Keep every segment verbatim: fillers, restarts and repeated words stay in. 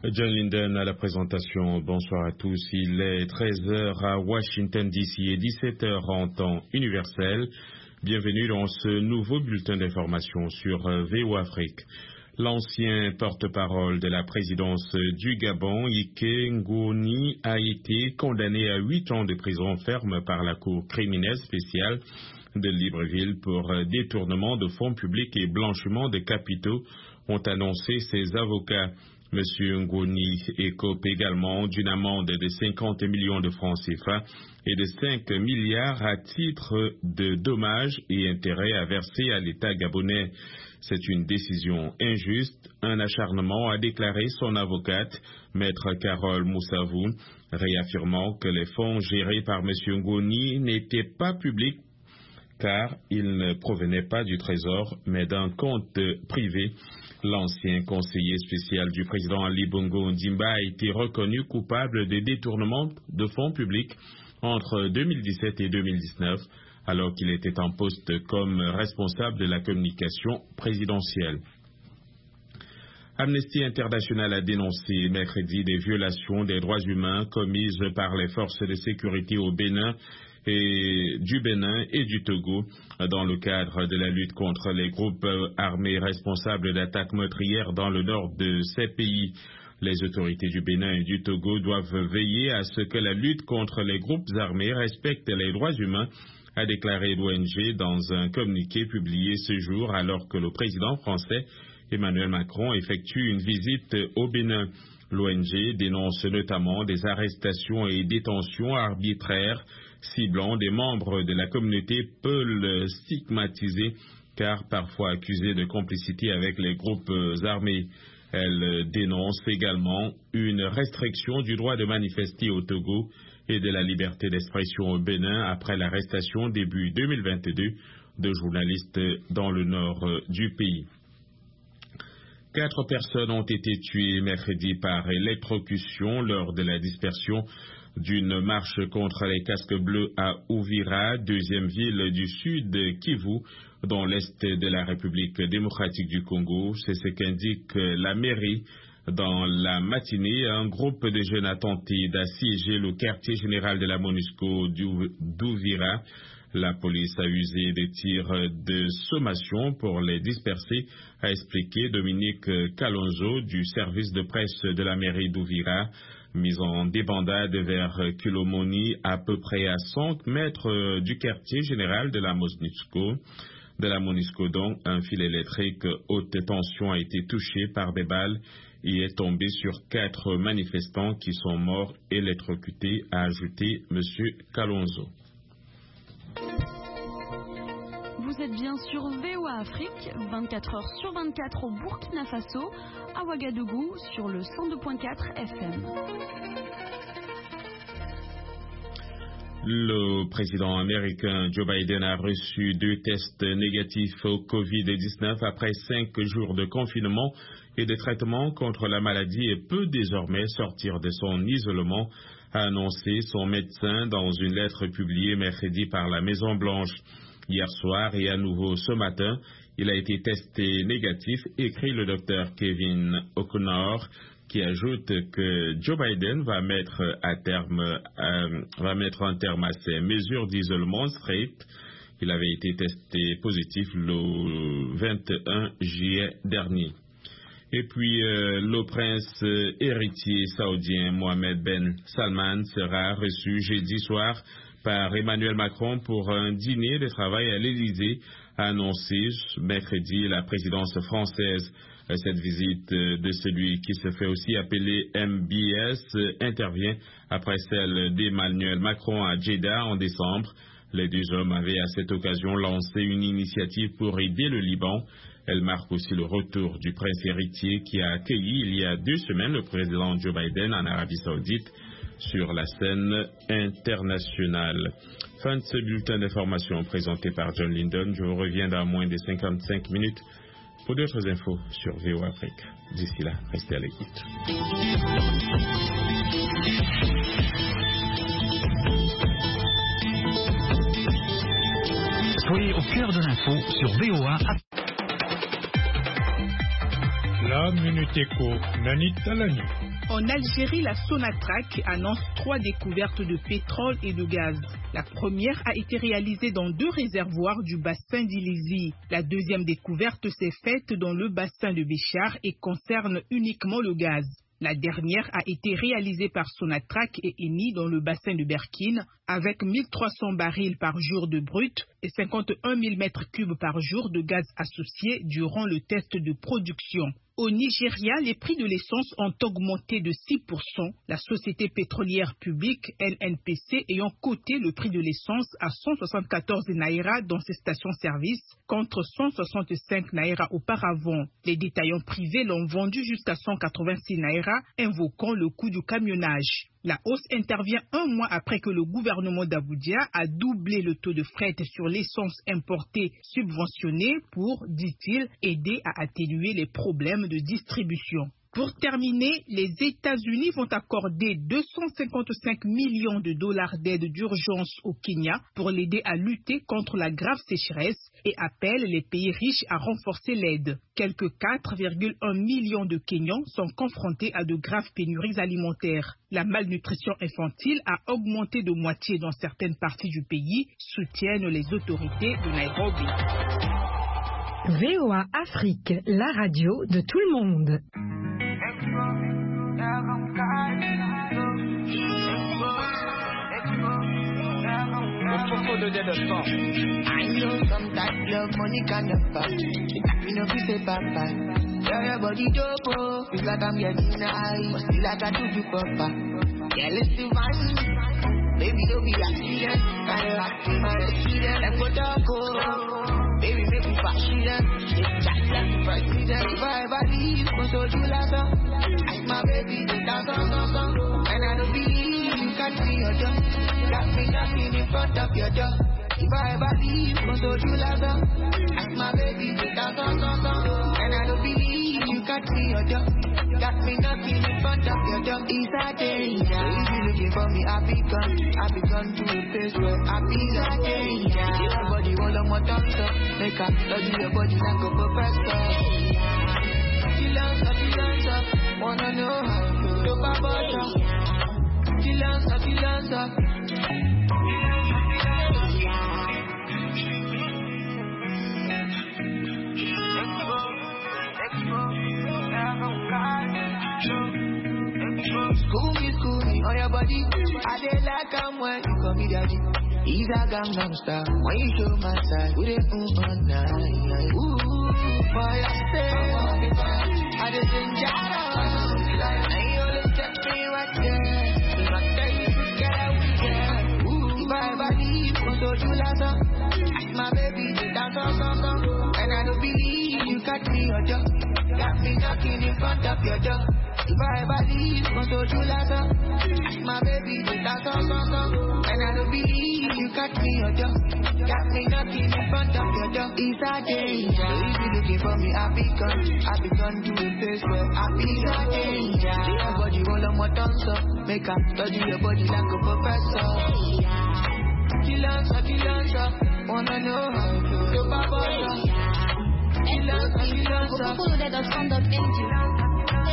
John Linden à la présentation. Bonsoir à tous. Il est treize heures à Washington D C et dix-sept heures en temps universel. Bienvenue dans ce nouveau bulletin d'information sur V O Afrique. L'ancien porte-parole de la présidence du Gabon, Ike Ngoni, a été condamné à huit ans de prison ferme par la Cour criminelle spéciale de Libreville pour détournement de fonds publics et blanchiment de capitaux, ont annoncé ses avocats. Monsieur Ngoni écope également d'une amende de cinquante millions de francs C F A et de cinq milliards à titre de dommages et intérêts à verser à l'État gabonais. C'est une décision injuste, un acharnement, a déclaré son avocate, Maître Carole Moussavou, réaffirmant que les fonds gérés par Monsieur Ngoni n'étaient pas publics car ils ne provenaient pas du Trésor, mais d'un compte privé. L'ancien conseiller spécial du président Ali Bongo Ondimba a été reconnu coupable de détournement de fonds publics entre deux mille dix-sept et deux mille dix-neuf, alors qu'il était en poste comme responsable de la communication présidentielle. Amnesty International a dénoncé mercredi des violations des droits humains commises par les forces de sécurité au Bénin et du Bénin et du Togo dans le cadre de la lutte contre les groupes armés responsables d'attaques meurtrières dans le nord de ces pays. Les autorités du Bénin et du Togo doivent veiller à ce que la lutte contre les groupes armés respecte les droits humains, a déclaré l'O N G dans un communiqué publié ce jour alors que le président français Emmanuel Macron effectue une visite au Bénin. L'O N G dénonce notamment des arrestations et détentions arbitraires ciblant des membres de la communauté peu stigmatisés car parfois accusés de complicité avec les groupes armés. Elle dénonce également une restriction du droit de manifester au Togo et de la liberté d'expression au Bénin après l'arrestation début deux mille vingt-deux de journalistes dans le nord du pays. Quatre personnes ont été tuées mercredi par électrocution lors de la dispersion d'une marche contre les casques bleus à Uvira, deuxième ville du sud Kivu, dans l'est de la République démocratique du Congo. C'est ce qu'indique la mairie. Dans la matinée, un groupe de jeunes a tenté d'assiéger le quartier général de la MONUSCO d'Uvira. La police a usé des tirs de sommation pour les disperser, a expliqué Dominique Kalonzo du service de presse de la mairie d'Uvira. Mise en débandade vers Kilomoni, à peu près à cent mètres du quartier général de la MONUSCO. De la MONUSCO, donc, un fil électrique haute tension a été touché par des balles et est tombé sur quatre manifestants qui sont morts électrocutés, a ajouté M. Kalonzo. Vous êtes bien sur V O A Afrique, vingt-quatre heures sur vingt-quatre au Burkina Faso, à Ouagadougou sur le cent deux point quatre F M. Le président américain Joe Biden a reçu deux tests négatifs au covid dix-neuf après cinq jours de confinement et de traitement contre la maladie et peut désormais sortir de son isolement, a annoncé son médecin dans une lettre publiée mercredi par la Maison-Blanche. Hier soir et à nouveau ce matin, il a été testé négatif, écrit le docteur Kevin O'Connor, qui ajoute que Joe Biden va mettre, à terme, euh, va mettre un terme à ses mesures d'isolement strictes. Il avait été testé positif le vingt et un juillet dernier. Et puis, euh, le prince héritier saoudien Mohammed Ben Salman sera reçu jeudi soir par Emmanuel Macron pour un dîner de travail à l'Élysée, a annoncé mercredi la présidence française. Cette visite de celui qui se fait aussi appeler M B S intervient après celle d'Emmanuel Macron à Jeddah en décembre. Les deux hommes avaient à cette occasion lancé une initiative pour aider le Liban. Elle marque aussi le retour du prince héritier qui a accueilli il y a deux semaines le président Joe Biden en Arabie Saoudite sur la scène internationale. Fin de ce bulletin d'information présenté par John Linden. Je vous reviens dans moins de cinquante-cinq minutes pour d'autres infos sur V O Afrique. D'ici là, restez à l'écoute. Soyez au cœur de l'info sur V O A. Voilà, Minute Éco, Nani Talani. En Algérie, la Sonatrach annonce trois découvertes de pétrole et de gaz. La première a été réalisée dans deux réservoirs du bassin d'Ilizi. La deuxième découverte s'est faite dans le bassin de Béchar et concerne uniquement le gaz. La dernière a été réalisée par Sonatrach et Eni dans le bassin de Berkine avec mille trois cents barils par jour de brut et cinquante et un mille mètres cubes par jour de gaz associé durant le test de production. Au Nigeria, les prix de l'essence ont augmenté de six pour cent, la société pétrolière publique N N P C ayant coté le prix de l'essence à cent soixante-quatorze naira dans ses stations-service contre cent soixante-cinq naira auparavant. Les détaillants privés l'ont vendu jusqu'à cent quatre-vingt-six naira, invoquant le coût du camionnage. La hausse intervient un mois après que le gouvernement d'Abuja a doublé le taux de fret sur l'essence importée subventionnée pour, dit-il, aider à atténuer les problèmes de distribution. Pour terminer, les États-Unis vont accorder deux cent cinquante-cinq millions de dollars d'aide d'urgence au Kenya pour l'aider à lutter contre la grave sécheresse et appellent les pays riches à renforcer l'aide. Quelques quatre virgule un millions de Kenyans sont confrontés à de graves pénuries alimentaires. La malnutrition infantile a augmenté de moitié dans certaines parties du pays, soutiennent les autorités de Nairobi. V O A Afrique, la radio de tout le monde. I know sometimes love money can never. We know we say papa. Yeah, your body dope, oh. It's like I'm getting high, but still like I do you papa. Yeah, let's do mine. Baby, don't be accident. I'm happy, my accident. Let's go talk, oh. Baby, make me fashion. It's just like the president. If I ever leave, I'm so you like her. Ask my baby, they dance on, on, on. And I don't believe you can't see your door. Got me knocking in front of your door. If I ever leave, I'm so you like her. Ask my baby, they dance on, on, on. And I don't believe you can't see your door. Got me knocking in front of your door. It's a danger. If you looking for me, I be gone. I be gone to a place where I be a danger. Everybody want on my tongue, so make up. Love you, your body like a professor. Chill out, chill out, wanna know how to do my butter. Chill out, chill out. School me, school me, on your body. I did like I'm when you call me daddy. He's a Gangnam Star. When you show my side, we did ooh all night. Ooh, boy, I say, I just think Jara. And you only step me right there. If I tell you to get out, yeah. Ooh, if I ever leave, I'm so you like her. Ask my baby to dance on, on, on. And I don't believe you catch me your door. Got me knocking in front of your door. If I ever leave, I'm so you like her. Ask my baby to dance on, on, on. And I don't believe you catch me your door. Got me knocking in front of your door. It's a danger. If you looking for me, I be gone. I be gone to a place where I be a danger. Your body roll on my tongue, so make up study your body like a professor. Chill out, chill out, wanna know how to do my body. Chill out, chill out. Follow that on stand up energy.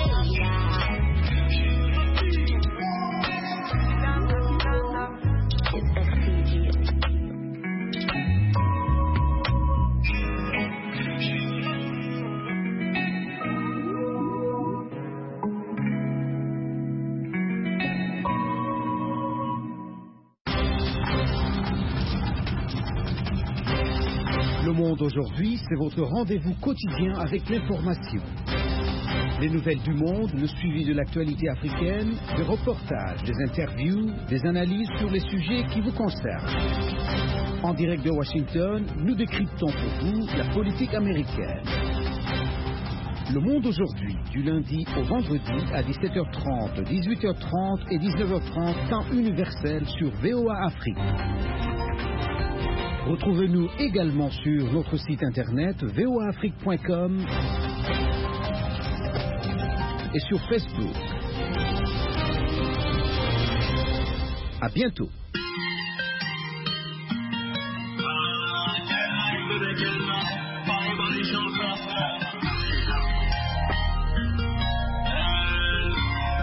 Le Monde aujourd'hui, c'est votre rendez-vous quotidien avec l'information. Les nouvelles du monde, le suivi de l'actualité africaine, des reportages, des interviews, des analyses sur les sujets qui vous concernent. En direct de Washington, nous décryptons pour vous la politique américaine. Le Monde aujourd'hui, du lundi au vendredi à dix-sept heures trente, dix-huit heures trente et dix-neuf heures trente, temps universel sur V O A Afrique. Retrouvez-nous également sur notre site internet v o a afrique point com et sur Facebook. À bientôt.